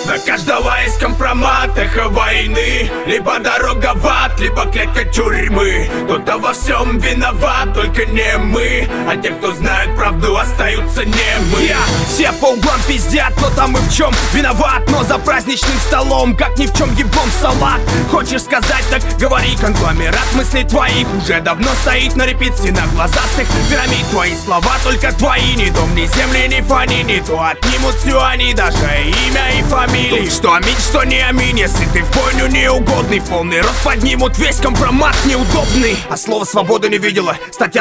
На каждого есть компромат, эхо войны. Либо дорога в ад, либо клетка тюрьмы. Кто-то во всем виноват, только не мы. А те, кто знает правду, остаются немы. Все по углам пиздят, кто там и в чем виноват. Но за праздничным столом, как ни в чем ебом салат. Хочешь сказать, так говори. Конгломерат мыслей твоих уже давно стоит на репетиции на глазастых пирамид. Твои слова только твои, ни дом, ни земли, ни фани. Не то отнимут все они, даже имя и фамилии. Тут что аминь, что не аминь, если ты в бойню неугодный. В полный рост поднимут весь компромат неудобный. А слово свободы не видела, статья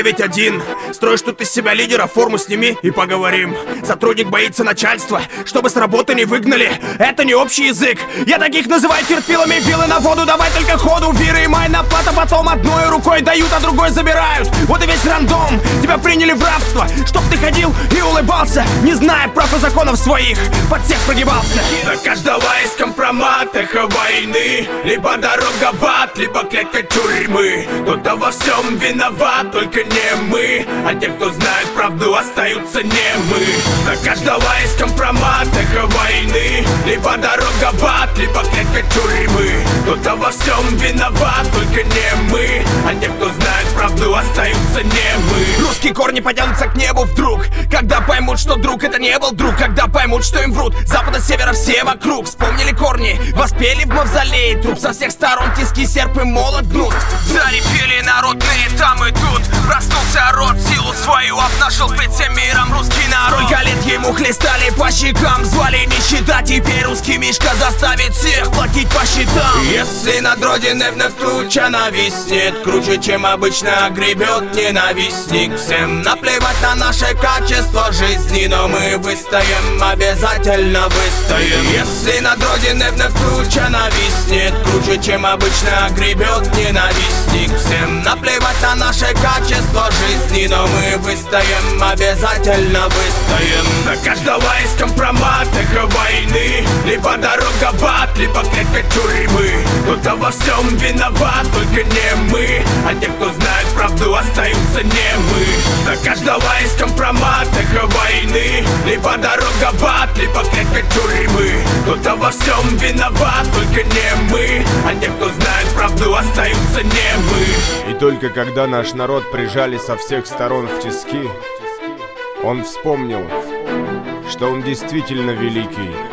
29.1. Строишь тут из себя лидера, форму сними и поговорим. Сотрудник боится начальства, чтобы с работы не выгнали. Это не общий язык, я таких называю терпилами. Вилы на воду, давай только ходу. Виры и майна плата потом одной рукой дают, а другой забирают. Вот и весь рандом, тебя приняли в рабство, чтоб ты ходил и улыбался, не зная прав и законов своих, под всех прогибался. На каждого есть компромат, эхо войны. Либо дорога в ад, либо клетка тюрьмы. Кто-то во всем виноват, только не мы. А те, кто знает правду, остаются немы. На каждого есть компромат, эхо войны. Либо дорога в ад, либо клетка тюрьмы. Кто-то во всем виноват, только не мы. А те, кто знает правду, остаются немы. Русские корни потянутся к небу вдруг, когда поймут, что друг это не был друг. Когда поймут, что им врут запада, севера, все вокруг. Вспомнили корни, воспели в мавзолее. Труп со всех сторон, тиски, серп и молот гнут. Зарепели народные там и тут. Проснулся род, силу свою обнажил пред всем миром русский народ. Сколько лет ему хлестали по щекам, звали нищета. Теперь русский мишка заставит всех платить по счетам. Если над родиной вновь туча нависнет, круче, чем обычно гребет ненавистник. Всем наплевать на наше качество жизни, но мы выстоим, обязательно выстоим. Если над родиной вновь туча нависнет, круче, чем обычно гребет ненавистник. Всем наплевать на наше качество жизни, но мы выстоим, обязательно выстоим. На каждого есть компромат, эхо войны. Либо дорога в ад, либо клетка тюрьмы. Кто-то во всем виноват, только не мы. А те, кто знает правду, остаются немы. На каждого есть компромат, эхо войны. Либо дорога в ад, либо клетка тюрьмы. Кто-то во всем виноват, только не мы. А те, кто знает правду, остаются немы. И только когда наш народ прижали со всех сторон в тиски, он вспомнил, что он действительно великий.